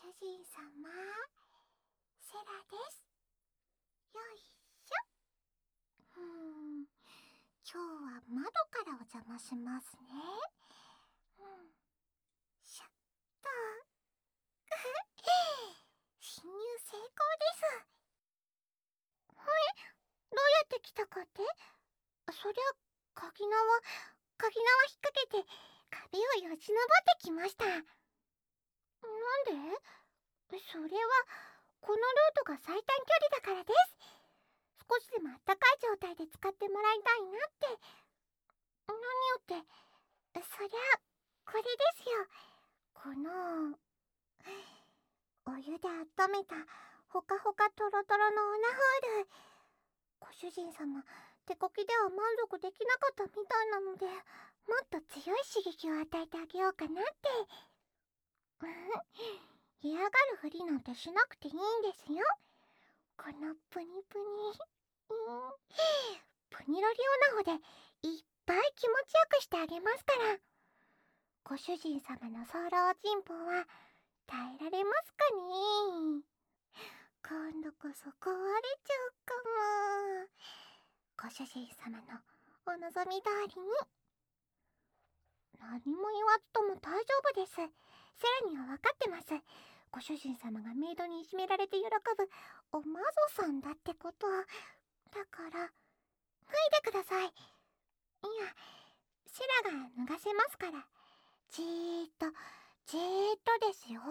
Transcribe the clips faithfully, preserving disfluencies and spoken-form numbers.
人様、セラです。よいしょ。うーん、今日は窓からお邪魔しますね。うん、シャッと。侵入成功です。はい、どうやって来たかって？そりゃ、鍵縄、鍵縄引っ掛けて壁をよじ登ってきました。なんで？それは、このルートが最短距離だからです。少しでもあったかい状態で使ってもらいたいなって。何よって、そりゃ、これですよ。この、お湯で温めたほかほかトロトロのオナホール。ご主人様、手こきでは満足できなかったみたいなので、もっと強い刺激を与えてあげようかなって。嫌がるふりなんてしなくていいんですよ。このプニプニ、うん、プニロリオナホでいっぱい気持ちよくしてあげますから。ご主人様のソロチンポは耐えられますかね？今度こそ壊れちゃうかも。ご主人様のお望み通りに。何も言わずとも大丈夫です。セラには分かってます。ご主人様がメイドにいじめられて喜ぶおマゾさんだってこと。だから脱いでください。いや、セラが脱がせますから。じーっとじーっとですよ。ほ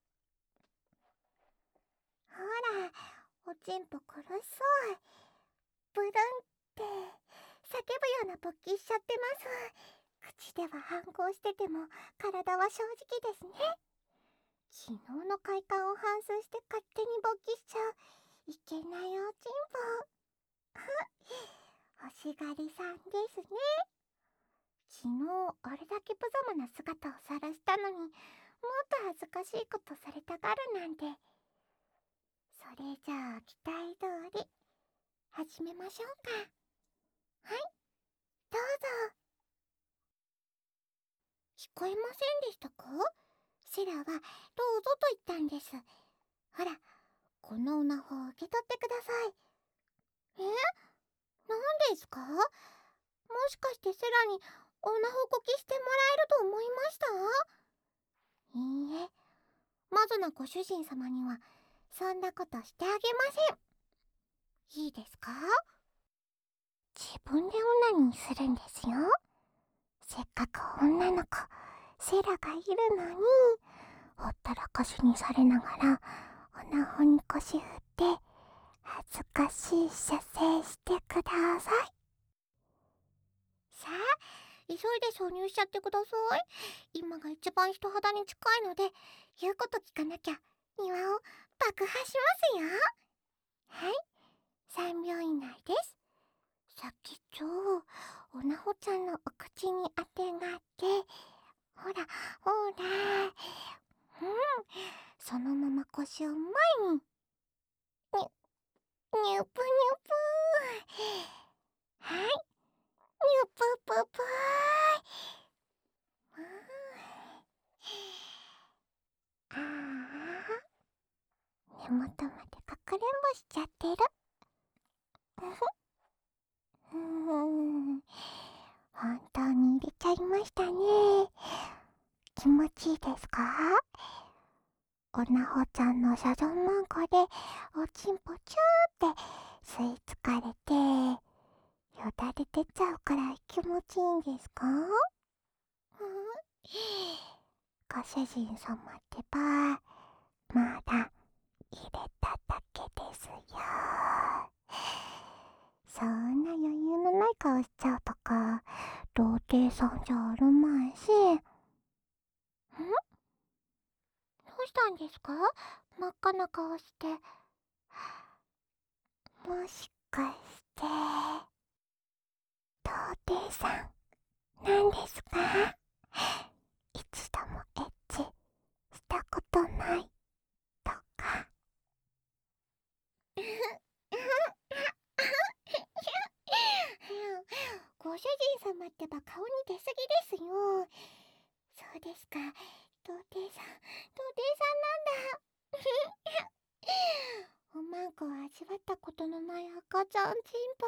ら、おちんぽ苦しそう。ブルンって叫ぶような勃起しちゃってます。口では反抗してても体は正直ですね。昨日の快感を反芻して勝手に勃起しちゃういけないおちんぽ。欲しがりさんですね。昨日あれだけ無様な姿を晒したのに、もっと恥ずかしいことされたがるなんて。それじゃあ期待通り始めましょうか。はい、どうぞ。聞こえませんでしたか？セラはどうぞと言ったんです。ほら、このオナホを受け取ってください。え？何ですか？もしかしてセラにオナホこきしてもらえると思いました？いいえ、マゾなご主人様にはそんなことしてあげません。いいですか？自分でオナニーするんですよ。せっかく女の子セラがいるのに、ほったらかしにされながらオナホに腰振って恥ずかしい射精してください。さあ、急いで挿入しちゃってください。今が一番人肌に近いので、言うこと聞かなきゃ庭を爆破しますよ。はい、さんびょう以内です。先っちょをおなほちゃんのお口にあてがって、ほらほら、うん、そのまま腰を前に。ににゅぷにゅぷー。はい、にゅぷぷぷー。ああ、根元までかくれんぼしちゃってる。うーん、本当に入れちゃいましたね。気持ちいいですか？おなほちゃんのサゾンマンコでおちんぽチューって吸い付かれてよだれ出ちゃうくらい気持ちいいんですか？ご主人様ってばまだ入れただけですよ。そんな余裕のない顔しちゃうとか童貞さんじゃあるまいし。ん？どうしたんですか？真っ赤な顔して。もしかして童貞さんなんですか？一度もエッチしたことないとか。ご主人様ってば顔に出すぎですよ。そうですか、童貞さん童貞さんなんだ。 ちゃんちんぽ。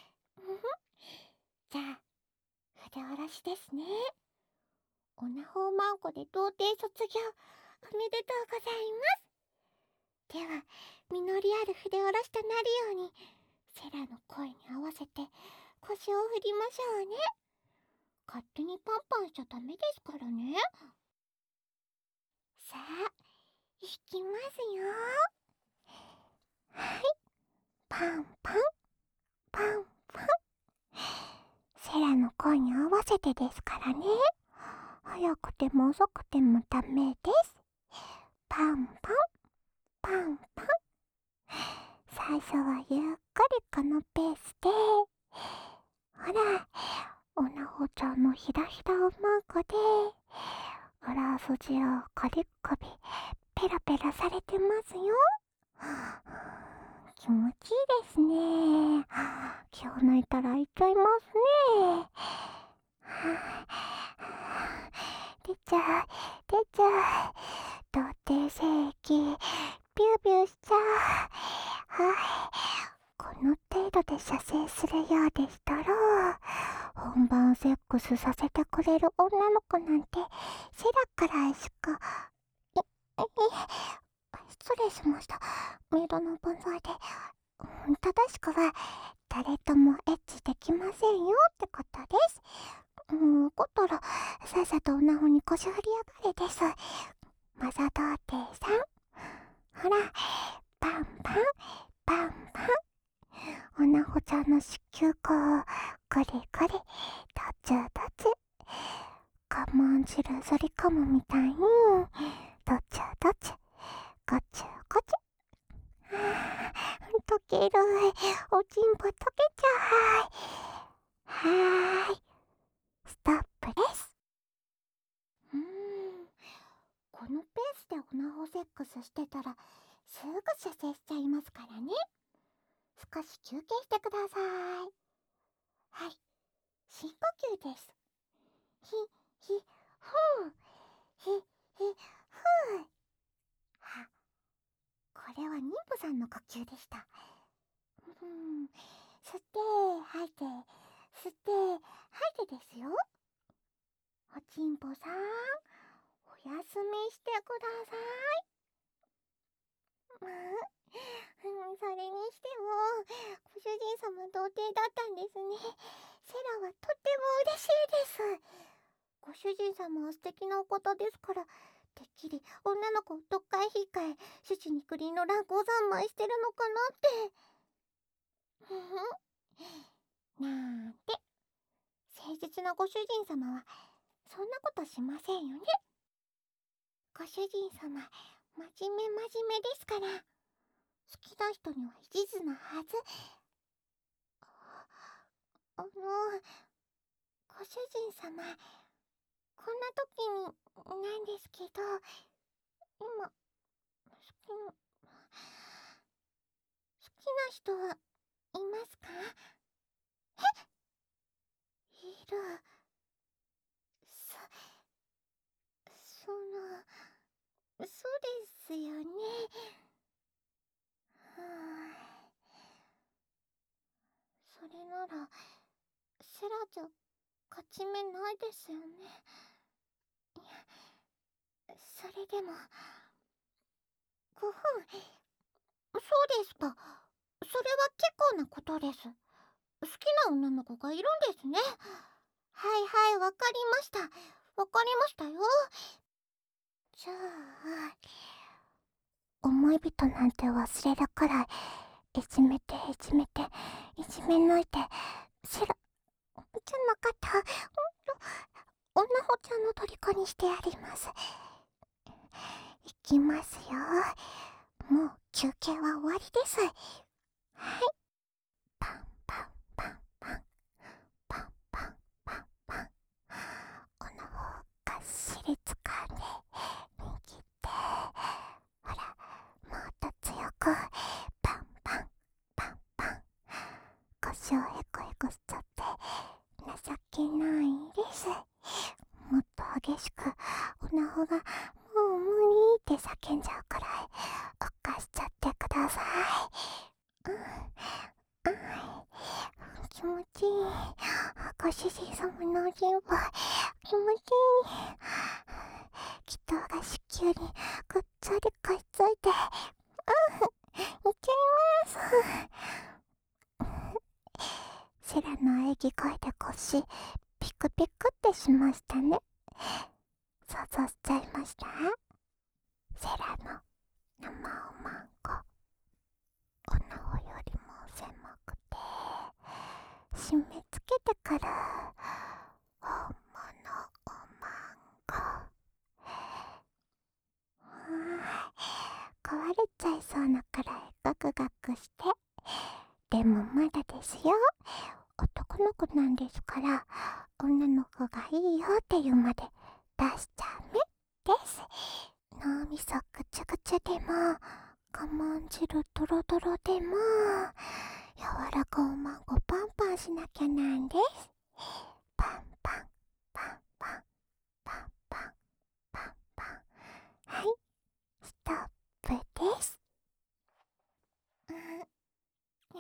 じゃあ筆下ろしですね。オナホーマンコで童貞卒業おめでとうございます。では実りある筆下ろしとなるようにセラの声に合わせて腰を振りましょうね。勝手にパンパンしちゃダメですからね。さあいきますよ。はい、パンパンパンパン。セラの声に合わせてですからね。早くても遅くてもダメです。パンパンパンパン。最初はゆっくりこのペースで。ほら、おなほちゃんのひらひらおまんこで裏筋をコリコリペラペラされてますよ。気持ちいいですね。気を抜いたらいっちゃいますね。出ちゃう出ちゃう。童貞正規ビュービューしちゃう。はい、この程度で射精するようでしたら本番セックスさせてくれる女の子なんてセラくらいしか。ええ失礼しました。メイドの分際で。正しくは誰ともエッチできませんよってことです。うん、怒ったらさっさとおなほに腰振り上がれです。マザ童貞さん、ほらパンパンパンパン。おなほちゃんの子宮口をゴリゴリどちゅどちゅ。我慢汁すり込むみたいにどちゅどちゅごちゅごちゅ。溶ける。おちんぽ溶けちゃう。はーい、ストップです。うーん、このペースでオナホセックスしてたらすぐ射精しちゃいますからね。少し休憩してください。はい、深呼吸です。ひひふうひひふう。は、これは妊婦さんの呼吸でした。うん、吸って吐いて吸って吐いてですよ。おちんぽさん、おやすみしてください。まあ、うん、それにしてもご主人様童貞だったんですね。セラはとっても嬉しいです。ご主人様は素敵なお方ですから、てっきり女の子をどっかへ引っかえ種子に栗の乱行三昧してるのかなって。ふふなんて誠実なご主人様はそんなことしませんよね。ご主人様真面目真面目ですから、好きな人には一途なはず。あのご主人様、こんな時になんですけど、今好きな好きな人はいますか？え、いる。そそのそうですよね。はあ、それならセラじゃ勝ち目ないですよね。いや、それでもごふん。そうですか。それは結構なことです。好きな女の子がいるんですね。はいはい、わかりました。わかりましたよ。じゃあ思い人なんて忘れるくらいいじめていじめていじめ抜いてセラじゃなかった、おなほちゃんの虜にしてやります。いきますよ。もう休憩は終わりです。はい、パンパンパンパンパンパンパンパン。おなほがっしりつかんで握って、ほらもっと強くパンパンパンパン。腰をへこへこしちゃって情けないです。もっと激しくおなほがもう無理って叫んじゃうくらいおっかしちゃってください。うん、はい、 球にぐっつりくっついて、うん、いけます。セラの喘ぎ声で腰ピクピクってしましたね。想像しちゃいました？セラの生おまんこ、おなほよりも狭くて締め付けてくる本物おまんこ。壊れちゃいそうなくらいガクガクして、でもまだですよ。男の子なんですから、女の子がいいよって言うまで出しちゃメです。脳みそぐちゅぐちゅでも、我慢汁ドロドロでも、柔らかおまんこパンパンしなきゃなんです。パンパンパンパンパンパンパンパン。はい、ストップです。うん、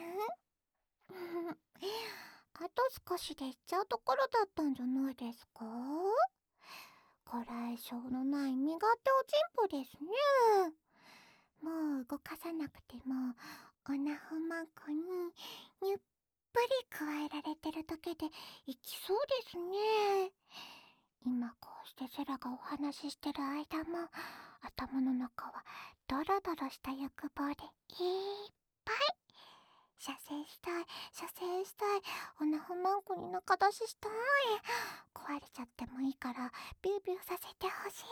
うん、あと少しで行っちゃうところだったんじゃないですか？こらえ性のない身勝手おちんぽですね。もう動かさなくてもおなほまんこににゅっぷり加えられてるだけでいきそうですね。今こうしてセラがお話ししてる間も頭の中はドロドロした欲望でいっぱい。射精したい、射精したい、おなほまんこに中出ししたい。壊れちゃってもいいからビュービューさせてほしい。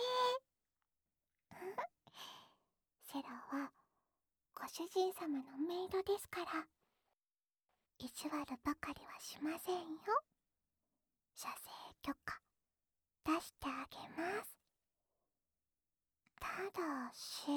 セラはご主人様のメイドですから、意地悪ばかりはしませんよ。射精許可出してあげます。ただし、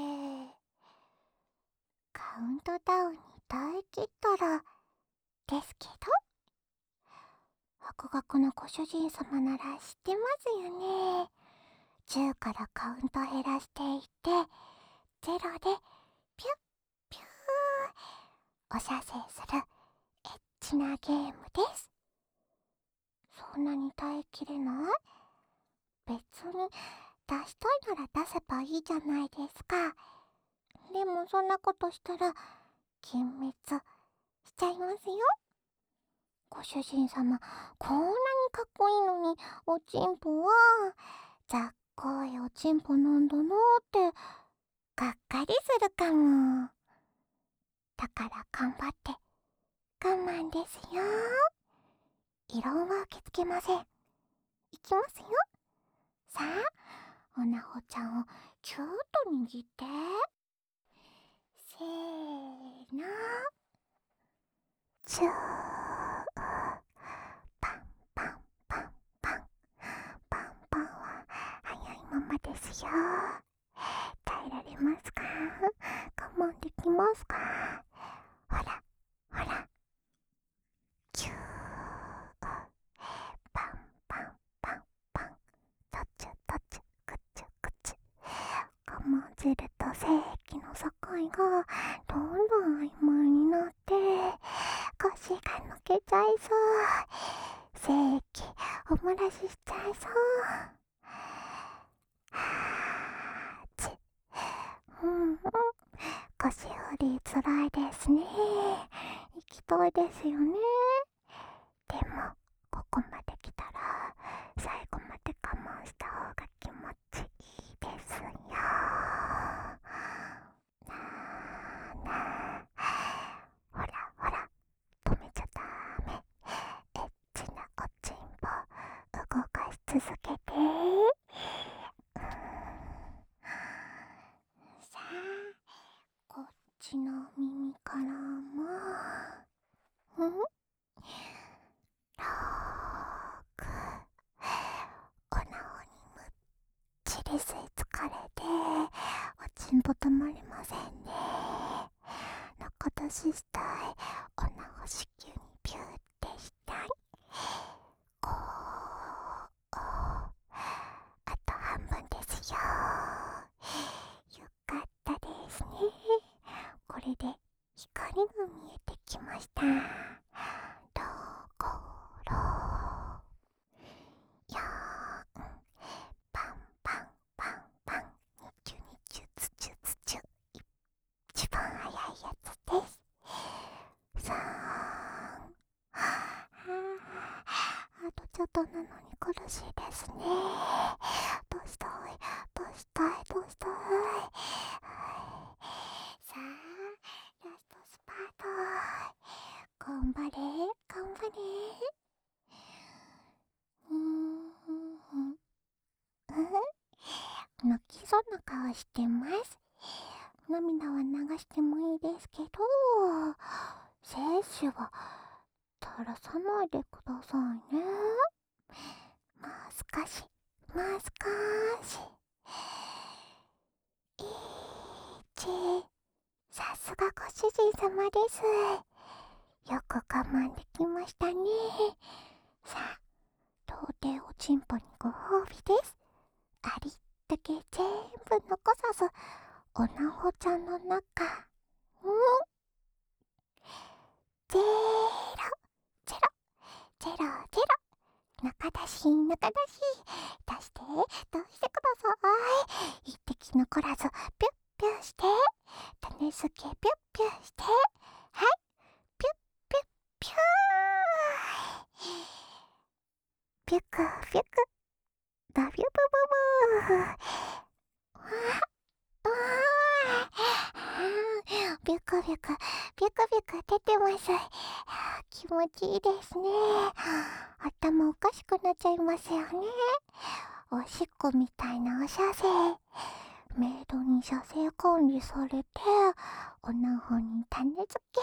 カウントダウンに耐え切ったらですけど、博学なご主人様なら知ってますよね。じゅうからカウント減らしていってゼロでピュッピューお射精するエッチなゲームです。そんなに耐えきれない？別に出したいなら出せばいいじゃないですか。でもそんなことしたら幻滅しちゃいますよ。ご主人様こんなにかっこいいのにおちんぽはざっこいおちんぽなんだなってがっかりするかも。だから頑張って我慢ですよ。異論は受け付けません。いきますよ。さあ、おなほちゃんをキューッと握って、せーの、チュー、パンパンパンパン、パンパンは早いままですよ。耐えられますか？我慢できますか？ほらほら、キュー、パンパンパンパン、とちゅとちゅ、くちゅくちゅ。我慢汁と精液の境がどんどん曖昧になって腰が抜けちゃいそう。精液お漏らししちゃいそう。はーち。うんうん、腰振りつらいですね。行きたいですよね。でもここまで来たら最後まで我慢した方が気持ちいいですよ。なあなあ、ほらほら、止めちゃダメ。エッチなおちんぽ動かし続けて。うん、さあ、こっちの耳からも、うん、ろく、おなほにむっちり吸い付かれておちんぽ止まりませんね。中出ししたい。おなほ子宮にピューってしたい。こう、あと半分ですよ。よかったですね。これで光が見えてきました。ところ、よーん、パンパンパンパンにそうな顔してます。涙は流してもいいですけど、精子は垂らさないでくださいね。もう少し、もう少し。いち、さすがご主人様です。よく我慢できましたね。さあ、到底おちんぽにご褒美です。ありったけ全部残さず、おなほちゃんの中、んゼロ、ゼロ、ゼロ、ゼロ。中出し、中出し。出して、出してください。一滴残らず、ピュッピュッして。種付け、ピュッピュッして。はい、ピュッピュッピュー。ピュクピュク、ダビュブブブー。ああ、ビュクビュク、ビュクビュク出てます。気持ちいいですね。頭おかしくなっちゃいますよね。おしっこみたいなお射精。メイドに射精管理されて、おなほに種付け。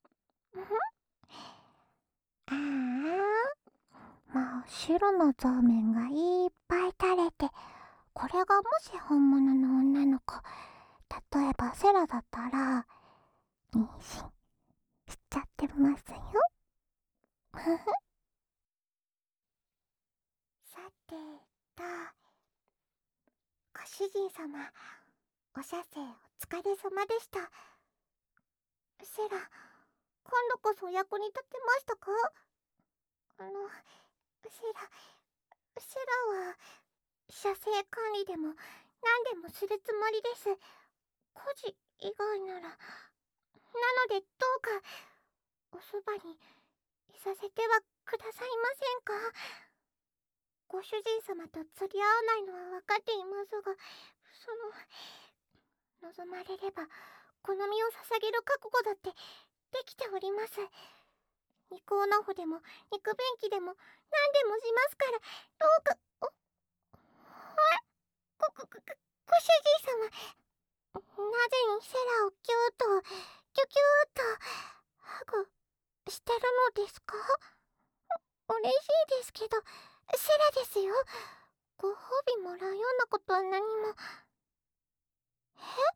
ああ、真っ白な座面がいっぱい垂れて、これがもし本物の女の子、例えばセラだったら、妊娠しちゃってますよ。さてと、ご主人様、お射精お疲れ様でした。セラ、今度こそお役に立てましたか？あの、セラ、セラは、射精管理でも何でもするつもりです。孤児以外なら。なのでどうか、おそばにいさせてはくださいませんか？ご主人様と釣り合わないのは分かっていますが、その、望まれれば、この身を捧げる覚悟だってできております。肉おなほでも、肉便器でも、何でもしますから、どうか、お、あれ、ご、ご、ご、ご主人様、なぜにセラをキューと、キュキューと、ハグしてるのですか？嬉しいですけど、セラですよ。ご褒美もらうようなことは何も。え？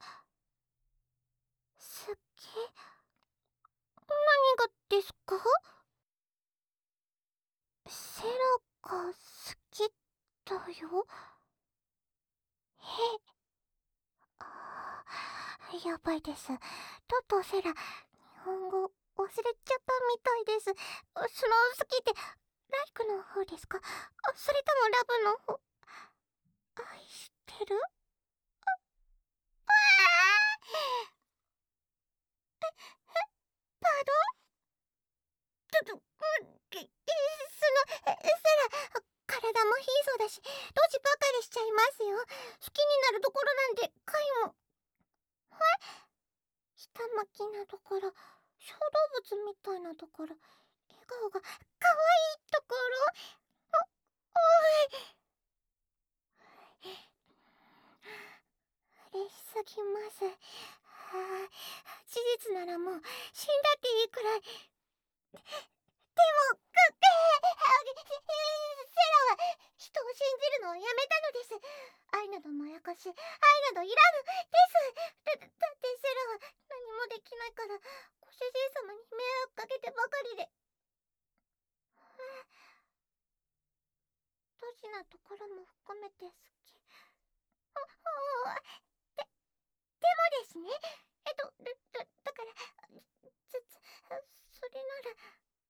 すっげえ。何がですか？セラが好きだよ。え、あー、やばいです。とうとうセラ、日本語忘れちゃったみたいです。その好きって、ライクの方ですか？それともラブの方？愛してる？ああ、パドちょっと、うん、え、え、その、え、セラ、体も貧相だし、ドジばかりしちゃいますよ。好きになるところなんて、かいも。はい、下巻きなところ、小動物みたいなところ、笑顔がかわいいところ、お、おい。嬉しすぎます。はあ、事実ならもう死んだっていいくらい。でも、くって、セラは人を信じるのをやめたのです。愛などまやかし、愛などいらぬです。だ、だってセラは何もできないから、ご主人様に迷惑かけてばかりで。ドジなところも含めて好き。あ、あ、で、でもですね。えっと、だ、だ、だから、つ、つ、それなら、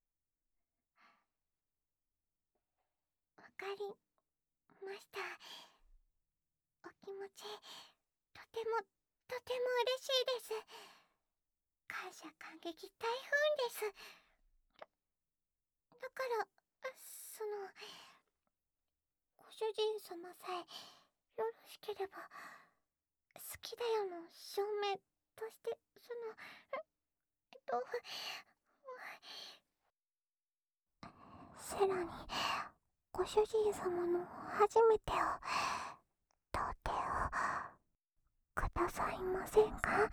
わかりました。お気持ち、とても、とても嬉しいです。感謝感激大噴です。だから、その、ご主人様さえ、よろしければ、好きだよの証明として、その、えっと、セラに、ご主人様の初めてを、 と手をくださいませんか？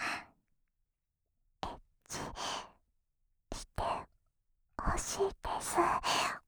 エッチしてほしいです。